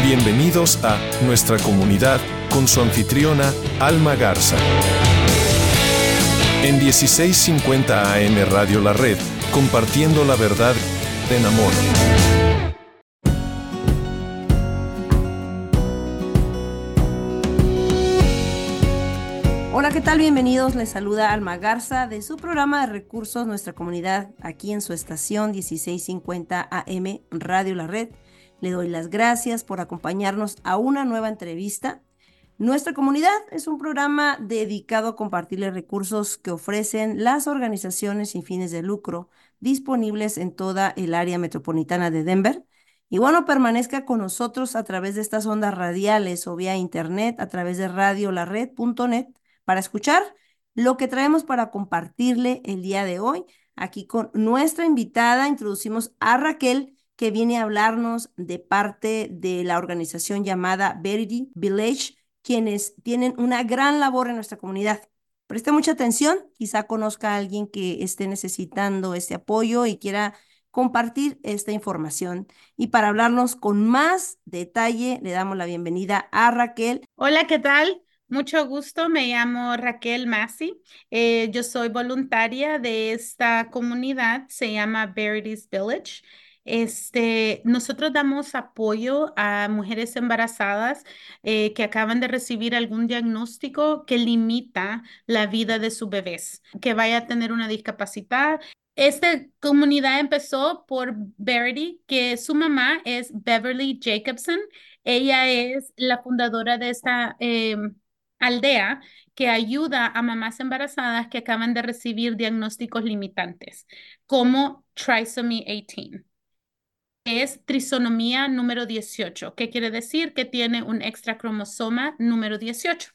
Bienvenidos a Nuestra Comunidad con su anfitriona Alma Garza. En 1650 AM Radio La Red, compartiendo la verdad en amor. Hola, ¿qué tal? Bienvenidos. Les saluda Alma Garza de su programa de recursos Nuestra Comunidad, aquí en su estación 1650 AM Radio La Red. Le doy las gracias por acompañarnos a una nueva entrevista. Nuestra Comunidad es un programa dedicado a compartirle recursos que ofrecen las organizaciones sin fines de lucro disponibles en toda el área metropolitana de Denver. Y bueno, permanezca con nosotros a través de estas ondas radiales o vía internet a través de radiolared.net para escuchar lo que traemos para compartirle el día de hoy. Aquí con nuestra invitada introducimos a Raquel, que viene a hablarnos de parte de la organización llamada Verity Village, quienes tienen una gran labor en nuestra comunidad. Preste mucha atención, quizá conozca a alguien que esté necesitando este apoyo y quiera compartir esta información. Y para hablarnos con más detalle, le damos la bienvenida a Raquel. Hola, ¿qué tal? Mucho gusto, me llamo Raquel Massey. Yo soy voluntaria de esta comunidad, se llama Verity's Village. Nosotros damos apoyo a mujeres embarazadas que acaban de recibir algún diagnóstico que limita la vida de sus bebés, que vaya a tener una discapacidad. Esta comunidad empezó por Verity, que su mamá es Beverly Jacobson. Ella es la fundadora de esta aldea que ayuda a mamás embarazadas que acaban de recibir diagnósticos limitantes, como Trisomy 18. Es trisonomía número 18, que quiere decir que tiene un extra cromosoma número 18.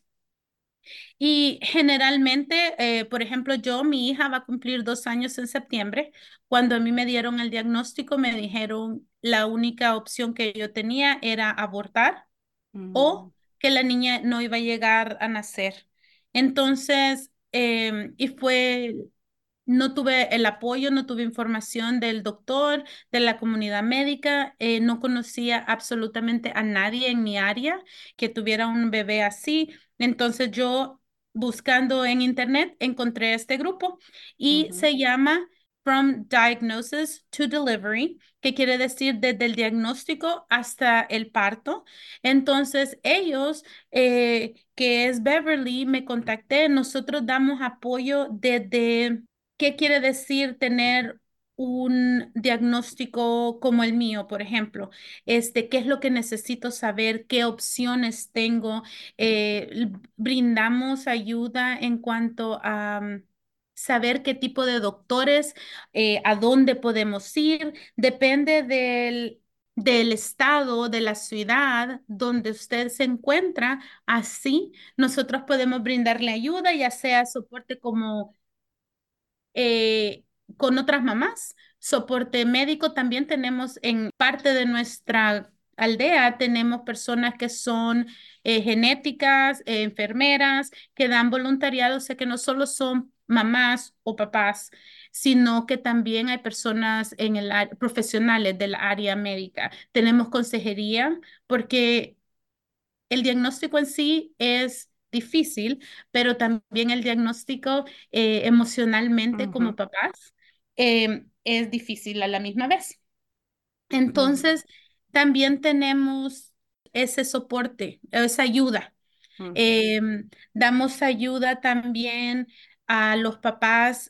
Y generalmente, por ejemplo, mi hija va a cumplir 2 años en septiembre. Cuando a mí me dieron el diagnóstico, me dijeron la única opción que yo tenía era abortar o que la niña no iba a llegar a nacer. Entonces, no tuve el apoyo, no tuve información del doctor, de la comunidad médica, no conocía absolutamente a nadie en mi área que tuviera un bebé así. Entonces yo, buscando en internet, encontré este grupo y se llama From Diagnosis to Delivery, que quiere decir desde el diagnóstico hasta el parto. Entonces ellos, que es Beverly, me contacté, nosotros damos apoyo desde. ¿Qué quiere decir tener un diagnóstico como el mío, por ejemplo? ¿Qué es lo que necesito saber? ¿Qué opciones tengo? Brindamos ayuda en cuanto a saber qué tipo de doctores, a dónde podemos ir. Depende del estado, de la ciudad donde usted se encuentra. Así, nosotros podemos brindarle ayuda, ya sea soporte como eh, con otras mamás. Soporte médico también tenemos en parte de nuestra aldea, tenemos personas que son genéticas, enfermeras, que dan voluntariado, o sea que no solo son mamás o papás, sino que también hay personas en el profesionales del área médica. Tenemos consejería porque el diagnóstico en sí es difícil, pero también el diagnóstico emocionalmente como papás es difícil a la misma vez. Entonces, también tenemos ese soporte, esa ayuda. Damos ayuda también a los papás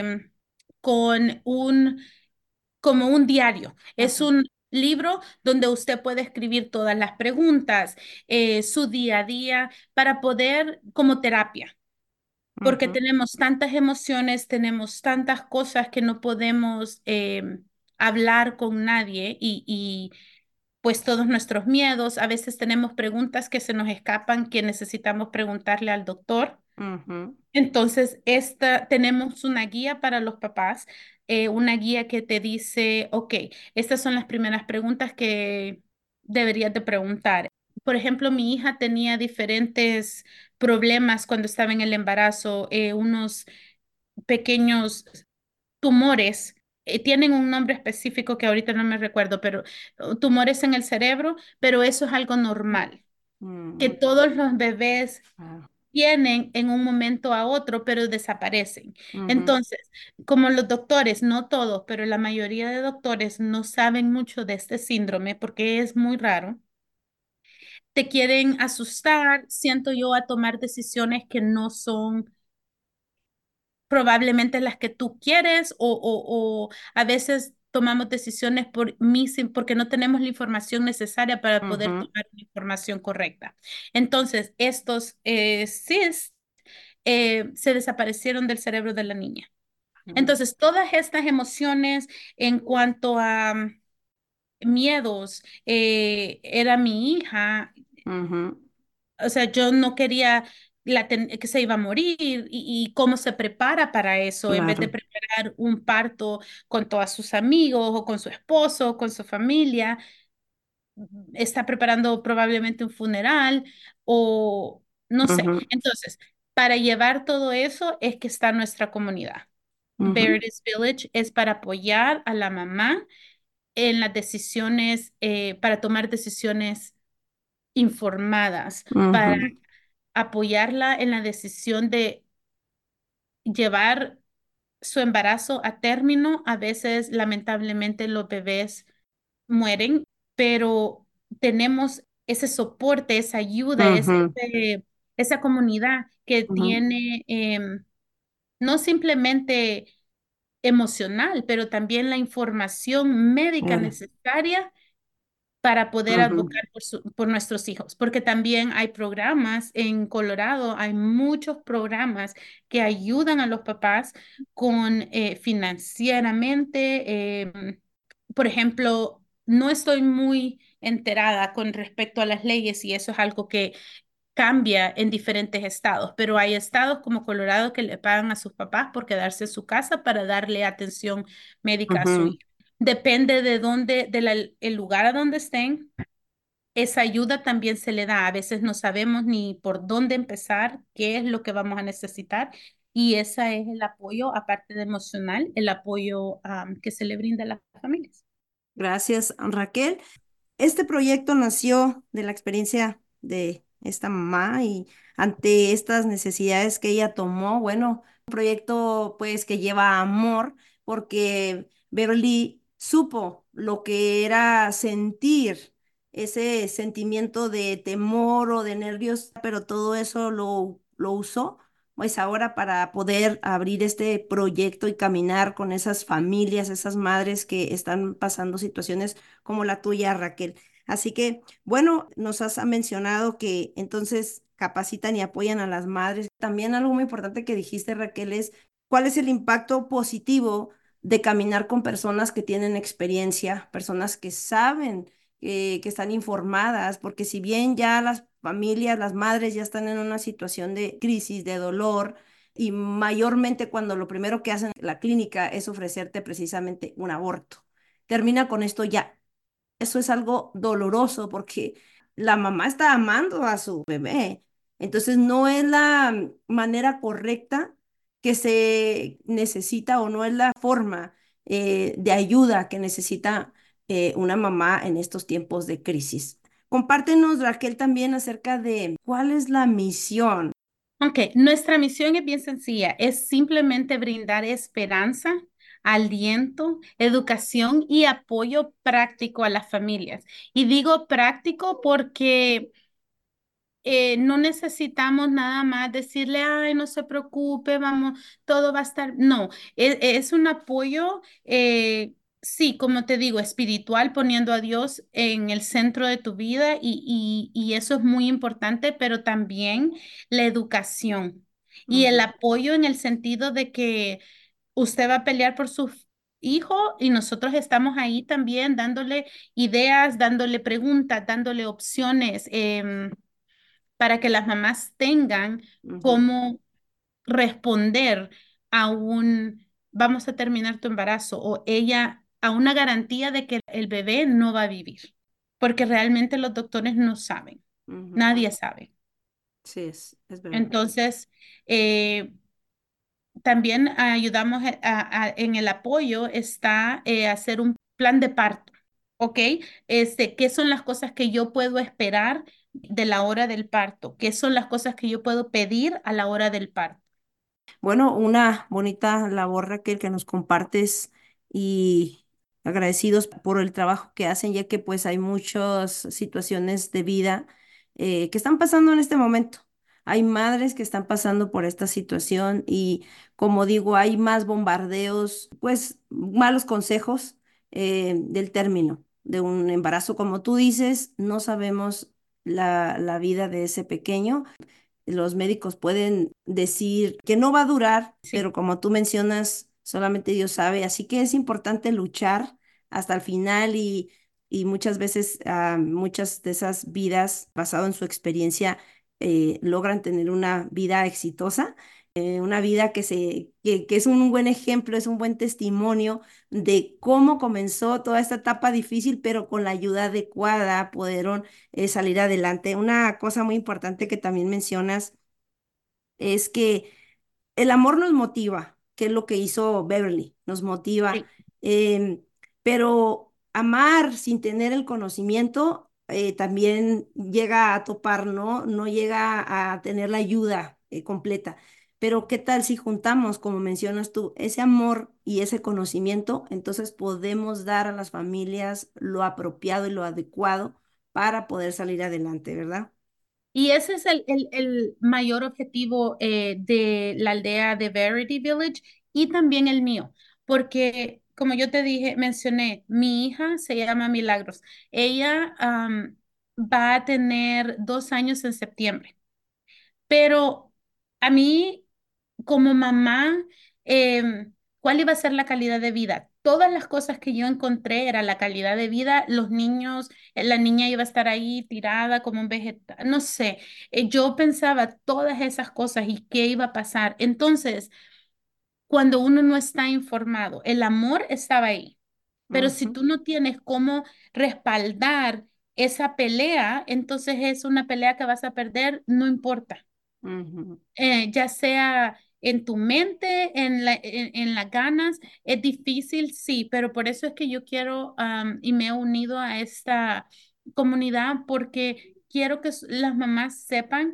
con como un diario. Es un libro donde usted puede escribir todas las preguntas, su día a día, para poder, como terapia, porque tenemos tantas emociones, tenemos tantas cosas que no podemos hablar con nadie y pues todos nuestros miedos, a veces tenemos preguntas que se nos escapan, que necesitamos preguntarle al doctor. Entonces, tenemos una guía para los papás, una guía que te dice, ok, estas son las primeras preguntas que deberías de preguntar. Por ejemplo, mi hija tenía diferentes problemas cuando estaba en el embarazo, unos pequeños tumores tienen un nombre específico que ahorita no me recuerdo, pero tumores en el cerebro, pero eso es algo normal, que Mm, todos los bebés ah, tienen en un momento a otro, pero desaparecen. ujú, Entonces, como los doctores, no todos, pero la mayoría de doctores no saben mucho de este síndrome porque es muy raro, te quieren asustar, siento yo, a tomar decisiones que no son probablemente las que tú quieres o a veces tomamos decisiones porque no tenemos la información necesaria para poder ujú, tomar la información correcta. Entonces, estos CIS se desaparecieron del cerebro de la niña. ujú, Entonces, todas estas emociones en cuanto a miedos, era mi hija, ujú, o sea, yo no quería que se iba a morir y cómo se prepara para eso en vez de claro. preparar un parto con todos sus amigos o con su esposo, con su familia, está preparando probablemente un funeral o no sé. Ujú, Entonces, para llevar todo eso es que está nuestra comunidad. ujú, Veritas Village es para apoyar a la mamá en las decisiones, para tomar decisiones informadas, para ujú, apoyarla en la decisión de llevar su embarazo a término. A veces, lamentablemente, los bebés mueren, pero tenemos ese soporte, esa ayuda, ujú, esa comunidad que ujú, tiene no simplemente emocional, pero también la información médica claro. necesaria para poder Ujú, advocar por nuestros hijos, porque también hay programas en Colorado, hay muchos programas que ayudan a los papás con financieramente. Por ejemplo, no estoy muy enterada con respecto a las leyes y eso es algo que cambia en diferentes estados, pero hay estados como Colorado que le pagan a sus papás por quedarse en su casa para darle atención médica a su ujú. hijo. Depende de dónde, el lugar a donde estén, esa ayuda también se le da. A veces no sabemos ni por dónde empezar, qué es lo que vamos a necesitar. Y ese es el apoyo, aparte de emocional, el apoyo que se le brinda a las familias. Gracias, Raquel. Este proyecto nació de la experiencia de esta mamá y ante estas necesidades que ella tomó, bueno, un proyecto pues que lleva amor porque Beverly supo lo que era sentir ese sentimiento de temor o de nervios, pero todo eso lo usó pues ahora para poder abrir este proyecto y caminar con esas familias, esas madres que están pasando situaciones como la tuya, Raquel. Así que, bueno, nos has mencionado que entonces capacitan y apoyan a las madres. También algo muy importante que dijiste, Raquel, es cuál es el impacto positivo de caminar con personas que tienen experiencia, personas que saben, que están informadas, porque si bien ya las familias, las madres ya están en una situación de crisis, de dolor, y mayormente cuando lo primero que hacen en la clínica es ofrecerte precisamente un aborto. Termina con esto ya, eso es algo doloroso porque la mamá está amando a su bebé. Entonces no es la manera correcta que se necesita o no es la forma de ayuda que necesita una mamá en estos tiempos de crisis. Compártenos, Raquel, también acerca de cuál es la misión. Ok, nuestra misión es bien sencilla, es simplemente brindar esperanza, aliento, educación y apoyo práctico a las familias. Y digo práctico porque no necesitamos nada más decirle, ay, no se preocupe, vamos, todo va a estar. No, es un apoyo, sí, como te digo, espiritual, poniendo a Dios en el centro de tu vida y eso es muy importante, pero también la educación y el Ujú, apoyo en el sentido de que usted va a pelear por su hijo y nosotros estamos ahí también dándole ideas, dándole preguntas, dándole opciones. Para que las mamás tengan ujú, cómo responder a un vamos a terminar tu embarazo o ella a una garantía de que el bebé no va a vivir, porque realmente los doctores no saben, ujú. nadie sabe. Sí, es verdad. Entonces, eh, también ayudamos en el apoyo está hacer un plan de parto, ¿ok? ¿Qué son las cosas que yo puedo esperar de la hora del parto? ¿Qué son las cosas que yo puedo pedir a la hora del parto? Bueno, una bonita labor, Raquel, que nos compartes y agradecidos por el trabajo que hacen, ya que pues hay muchas situaciones de vida que están pasando en este momento. Hay madres que están pasando por esta situación y como digo, hay más bombardeos, pues malos consejos del término de un embarazo. Como tú dices, no sabemos la vida de ese pequeño. Los médicos pueden decir que no va a durar, Sí. pero como tú mencionas, solamente Dios sabe. Así que es importante luchar hasta el final y muchas veces muchas de esas vidas, basado en su experiencia, logran tener una vida exitosa, una vida que es un buen ejemplo, es un buen testimonio de cómo comenzó toda esta etapa difícil, pero con la ayuda adecuada pudieron salir adelante. Una cosa muy importante que también mencionas es que el amor nos motiva, que es lo que hizo Beverly, nos motiva, Sí. em, pero amar sin tener el conocimiento también llega a topar, ¿no? No llega a tener la ayuda completa. Pero ¿qué tal si juntamos, como mencionas tú, ese amor y ese conocimiento? Entonces podemos dar a las familias lo apropiado y lo adecuado para poder salir adelante, ¿verdad? Y ese es el mayor objetivo de la aldea de Verity Village y también el mío, porque como yo te dije, mencioné, mi hija se llama Milagros. Ella va a tener 2 años en septiembre. Pero a mí, como mamá, ¿cuál iba a ser la calidad de vida? Todas las cosas que yo encontré era la calidad de vida. Los niños, la niña iba a estar ahí tirada como un vegetal, no sé. Yo pensaba todas esas cosas y qué iba a pasar. Entonces, cuando uno no está informado, el amor estaba ahí, pero si Ujú, tú no tienes cómo respaldar esa pelea, entonces es una pelea que vas a perder, no importa, ujú. ya sea en tu mente, en las ganas, es difícil, sí, pero por eso es que yo quiero y me he unido a esta comunidad porque quiero que las mamás sepan,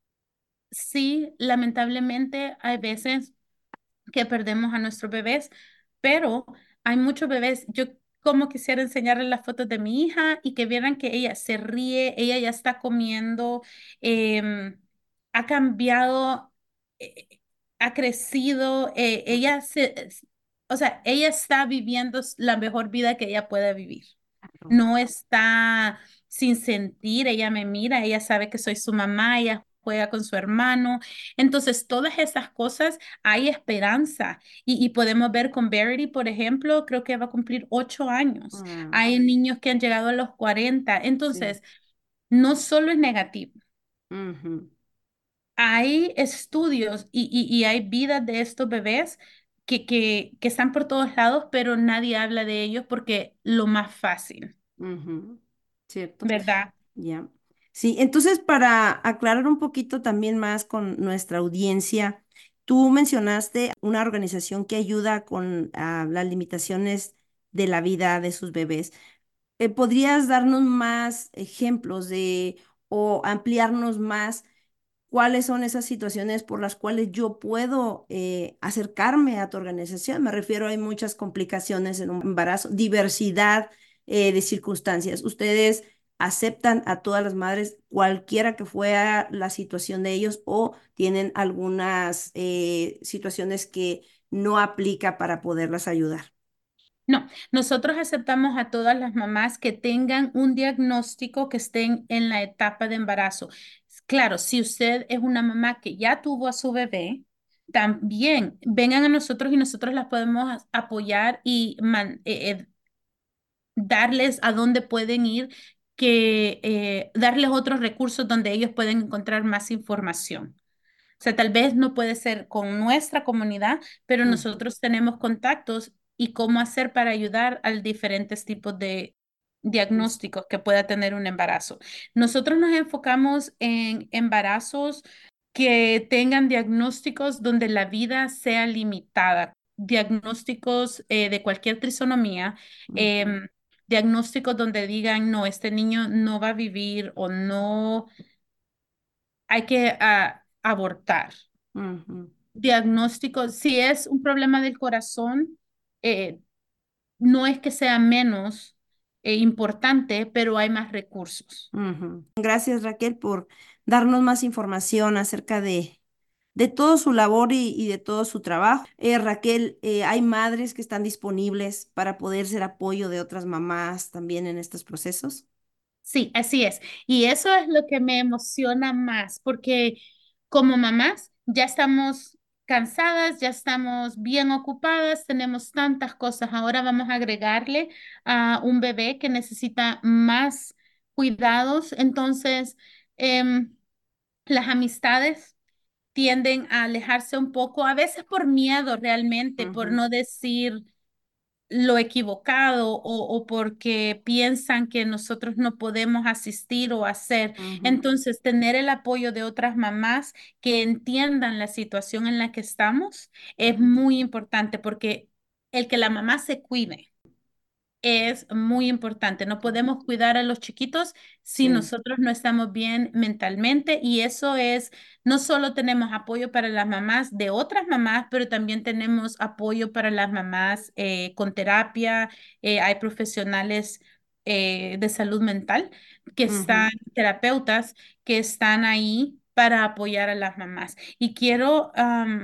sí, lamentablemente hay veces que perdemos a nuestros bebés, pero hay muchos bebés. Yo como quisiera enseñarles las fotos de mi hija y que vieran que ella se ríe, ella ya está comiendo, ha cambiado, eh, ha crecido, o sea, ella está viviendo la mejor vida que ella pueda vivir. No está sin sentir, ella me mira, ella sabe que soy su mamá, ella juega con su hermano. Entonces, todas esas cosas hay esperanza y podemos ver con Verity, por ejemplo, creo que va a cumplir 8 años. Ah, Hay niños que han llegado a los 40. sí. Entonces, no solo es negativo. Ujú, Hay estudios y hay vidas de estos bebés que están por todos lados, pero nadie habla de ellos porque lo más fácil, ujú. Cierto, ¿verdad? ya. Sí, entonces para aclarar un poquito también más con nuestra audiencia, tú mencionaste una organización que ayuda con las limitaciones de la vida de sus bebés. ¿Podrías darnos más ejemplos de o ampliarnos más? ¿Cuáles son esas situaciones por las cuales yo puedo acercarme a tu organización? Me refiero, hay muchas complicaciones en un embarazo, diversidad de circunstancias. ¿Ustedes aceptan a todas las madres, cualquiera que fuera la situación de ellos, o tienen algunas situaciones que no aplica para poderlas ayudar? No, nosotros aceptamos a todas las mamás que tengan un diagnóstico que estén en la etapa de embarazo. Claro, si usted es una mamá que ya tuvo a su bebé, también vengan a nosotros y nosotros las podemos apoyar y darles a dónde pueden ir, darles otros recursos donde ellos pueden encontrar más información. O sea, tal vez no puede ser con nuestra comunidad, pero Ujú, nosotros tenemos contactos y cómo hacer para ayudar a diferentes tipos de es- diagnósticos que pueda tener un embarazo. Nosotros nos enfocamos en embarazos que tengan diagnósticos donde la vida sea limitada, diagnósticos de cualquier trisonomía, Ujú, em, diagnósticos donde digan, no, este niño no va a vivir o no, hay que abortar. ujú, Diagnósticos, si es un problema del corazón, eh, no es que sea menos importante, pero hay más recursos. ujú. Gracias, Raquel, por darnos más información acerca de todo su labor y de todo su trabajo. Raquel, ¿hay madres que están disponibles para poder ser apoyo de otras mamás también en estos procesos? Sí, así es. Y eso es lo que me emociona más, porque como mamás ya estamos cansadas, ya estamos bien ocupadas, tenemos tantas cosas. Ahora vamos a agregarle a un bebé que necesita más cuidados. Entonces, em, las amistades tienden a alejarse un poco, a veces por miedo realmente, por Ujú, no decir lo equivocado o porque piensan que nosotros no podemos asistir o hacer. ujú, Entonces, tener el apoyo de otras mamás que entiendan la situación en la que estamos es muy importante porque el que la mamá se cuide es muy importante. No podemos cuidar a los chiquitos si sí. nosotros no estamos bien mentalmente y eso es, no solo tenemos apoyo para las mamás de otras mamás, pero también tenemos apoyo para las mamás con terapia. Hay profesionales de salud mental que están, Ujú. terapeutas que están ahí para apoyar a las mamás. Y quiero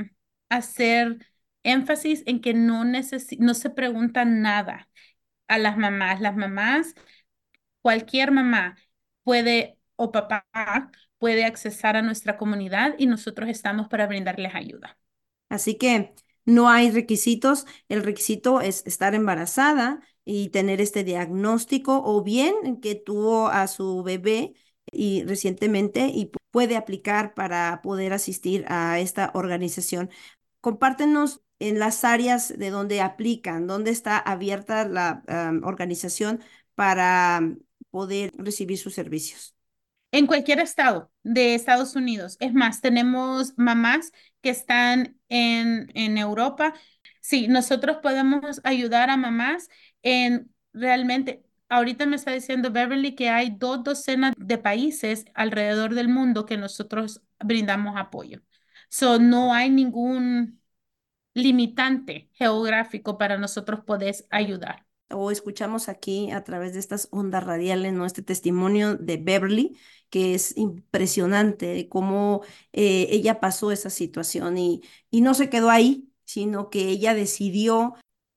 hacer énfasis en que no se pregunta nada a las mamás. Las mamás, cualquier mamá puede o papá puede accesar a nuestra comunidad y nosotros estamos para brindarles ayuda. Así que no hay requisitos. El requisito es estar embarazada y tener este diagnóstico o bien que tuvo a su bebé y recientemente y puede aplicar para poder asistir a esta organización. Compártenos en las áreas de donde aplican, dónde está abierta la organización para poder recibir sus servicios. En cualquier estado de Estados Unidos. Es más, tenemos mamás que están en Europa. Sí, nosotros podemos ayudar a mamás en realmente, ahorita me está diciendo Beverly que hay 2 docenas de países alrededor del mundo que nosotros brindamos apoyo. So, no hay ningún limitante geográfico para nosotros poder ayudar. O escuchamos aquí a través de estas ondas radiales, ¿no? Este testimonio de Beverly, que es impresionante de cómo ella pasó esa situación y no se quedó ahí, sino que ella decidió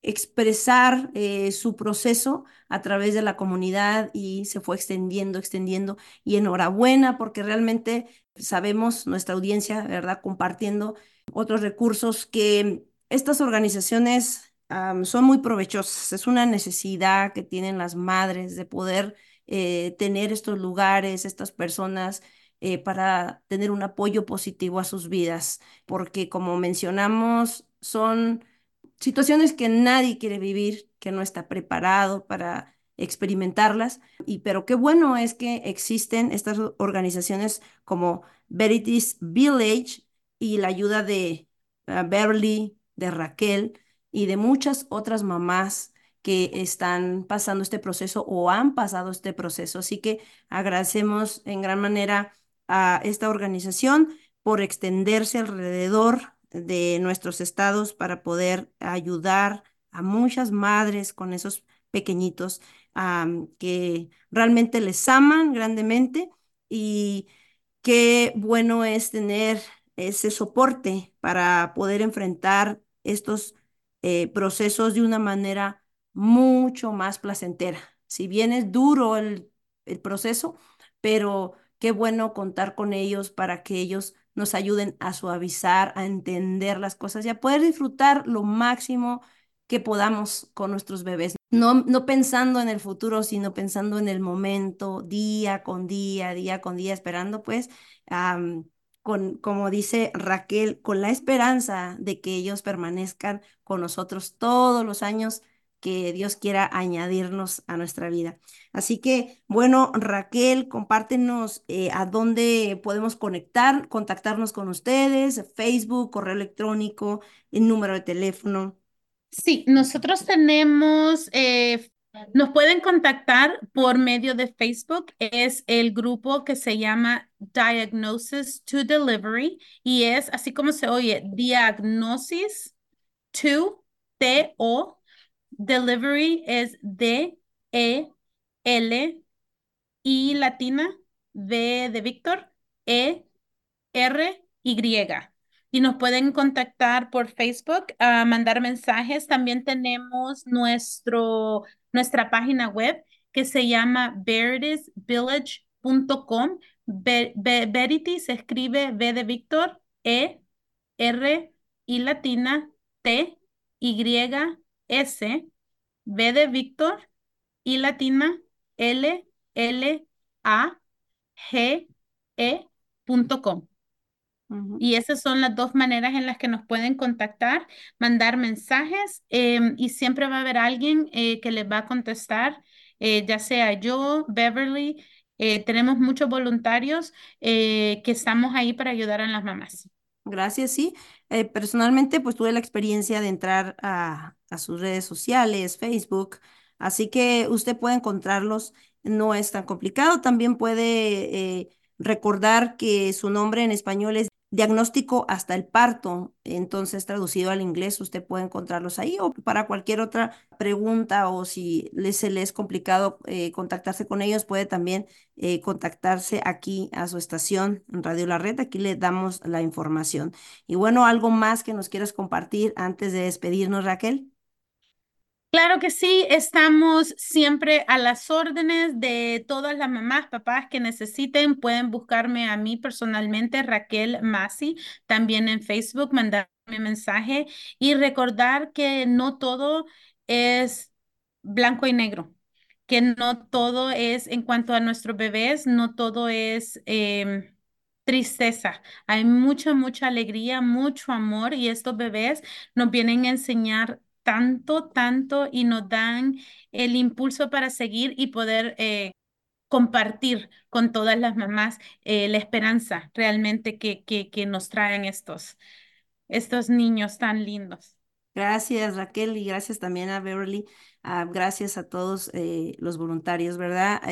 expresar su proceso a través de la comunidad y se fue extendiendo, extendiendo. Y enhorabuena, porque realmente sabemos, nuestra audiencia, ¿verdad? Compartiendo otros recursos que estas organizaciones son muy provechosas. Es una necesidad que tienen las madres de poder tener estos lugares, estas personas, para tener un apoyo positivo a sus vidas, porque como mencionamos, son situaciones que nadie quiere vivir, que no está preparado para experimentarlas, y pero qué bueno es que existen estas organizaciones como Verity's Village y la ayuda de Beverly, de Raquel y de muchas otras mamás que están pasando este proceso o han pasado este proceso. Así que agradecemos en gran manera a esta organización por extenderse alrededor de nuestros estados para poder ayudar a muchas madres con esos pequeñitos que realmente les aman grandemente y qué bueno es tener ese soporte para poder enfrentar estos procesos de una manera mucho más placentera. Si bien es duro el proceso, pero qué bueno contar con ellos para que ellos nos ayuden a suavizar, a entender las cosas y a poder disfrutar lo máximo que podamos con nuestros bebés. No, no pensando en el futuro, sino pensando en el momento, día con día, esperando pues, am, como dice Raquel, con la esperanza de que ellos permanezcan con nosotros todos los años que Dios quiera añadirnos a nuestra vida. Así que, bueno, Raquel, compártenos a dónde podemos contactarnos con ustedes, Facebook, correo electrónico, el número de teléfono. Sí, nosotros tenemos, nos pueden contactar por medio de Facebook. Es el grupo que se llama Diagnosis to Delivery y es así como se oye, Diagnosis to T-O, Delivery es D-E-L-I latina, V de Víctor, E-R-Y. Y nos pueden contactar por Facebook, mandar mensajes. También tenemos nuestra página web que se llama veritasvillage.com. Verity se escribe V de Víctor, E, R, I latina, T, Y, S, V de Víctor, I latina, L, L, A, G, E.com. Ujú. Y esas son las dos maneras en las que nos pueden contactar, mandar mensajes y siempre va a haber alguien que les va a contestar, ya sea yo, Beverly, tenemos muchos voluntarios que estamos ahí para ayudar a las mamás. Gracias, sí. Personalmente, pues tuve la experiencia de entrar a sus redes sociales, Facebook, así que usted puede encontrarlos, no es tan complicado. También puede recordar que su nombre en español es Diagnóstico hasta el parto, entonces traducido al inglés, usted puede encontrarlos ahí o para cualquier otra pregunta o si se le es complicado contactarse con ellos, puede también contactarse aquí a su estación Radio La Red. Aquí le damos la información. Y bueno, ¿algo más que nos quieras compartir antes de despedirnos, Raquel? Claro que sí, estamos siempre a las órdenes de todas las mamás, papás que necesiten. Pueden buscarme a mí personalmente, Raquel Masi, también en Facebook, mandarme mensaje y recordar que no todo es blanco y negro, que no todo es en cuanto a nuestros bebés, no todo es tristeza. Hay mucha, mucha alegría, mucho amor y estos bebés nos vienen a enseñar tanto, tanto y nos dan el impulso para seguir y poder compartir con todas las mamás la esperanza realmente que nos traen estos niños tan lindos. Gracias, Raquel, y gracias también a Beverly. Gracias a todos los voluntarios, ¿verdad?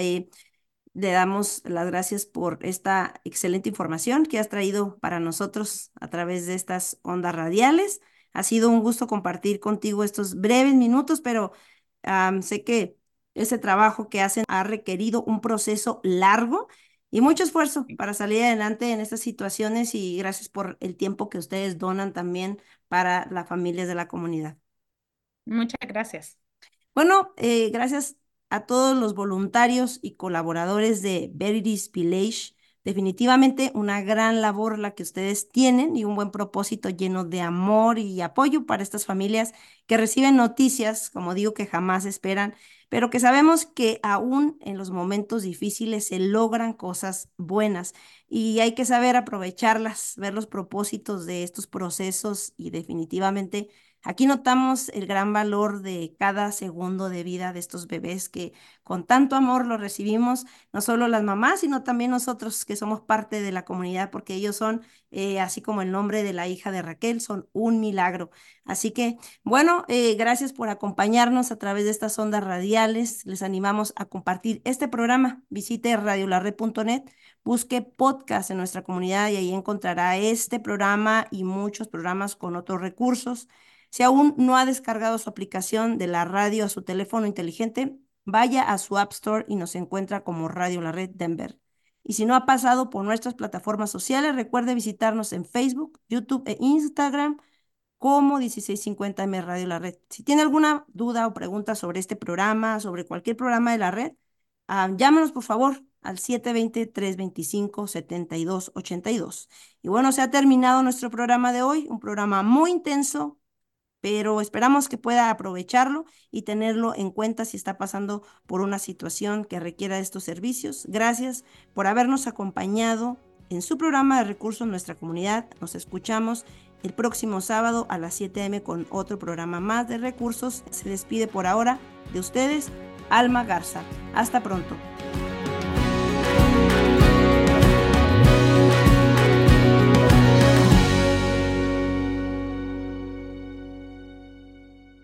Le damos las gracias por esta excelente información que has traído para nosotros a través de estas ondas radiales. Ha sido un gusto compartir contigo estos breves minutos, pero sé que ese trabajo que hacen ha requerido un proceso largo y mucho esfuerzo para salir adelante en estas situaciones y gracias por el tiempo que ustedes donan también para las familias de la comunidad. Muchas gracias. Bueno, gracias a todos los voluntarios y colaboradores de Verity's Village. Definitivamente una gran labor la que ustedes tienen y un buen propósito lleno de amor y apoyo para estas familias que reciben noticias, como digo, que jamás esperan, pero que sabemos que aún en los momentos difíciles se logran cosas buenas y hay que saber aprovecharlas, ver los propósitos de estos procesos y definitivamente aquí notamos el gran valor de cada segundo de vida de estos bebés que con tanto amor los recibimos, no solo las mamás, sino también nosotros que somos parte de la comunidad, porque ellos son, así como el nombre de la hija de Raquel, son un milagro. Así que, bueno, gracias por acompañarnos a través de estas ondas radiales. Les animamos a compartir este programa. Visite radiolared.net, busque podcast en nuestra comunidad y ahí encontrará este programa y muchos programas con otros recursos. Si aún no ha descargado su aplicación de la radio a su teléfono inteligente, vaya a su App Store y nos encuentra como Radio La Red Denver. Y si no ha pasado por nuestras plataformas sociales, recuerde visitarnos en Facebook, YouTube e Instagram como 1650M Radio La Red. Si tiene alguna duda o pregunta sobre este programa, sobre cualquier programa de la red, llámenos por favor al 720-325-7282. Y bueno, se ha terminado nuestro programa de hoy, un programa muy intenso, pero esperamos que pueda aprovecharlo y tenerlo en cuenta si está pasando por una situación que requiera de estos servicios. Gracias por habernos acompañado en su programa de recursos en nuestra comunidad. Nos escuchamos el próximo sábado a las 7 a.m. con otro programa más de recursos. Se despide por ahora de ustedes, Alma Garza. Hasta pronto.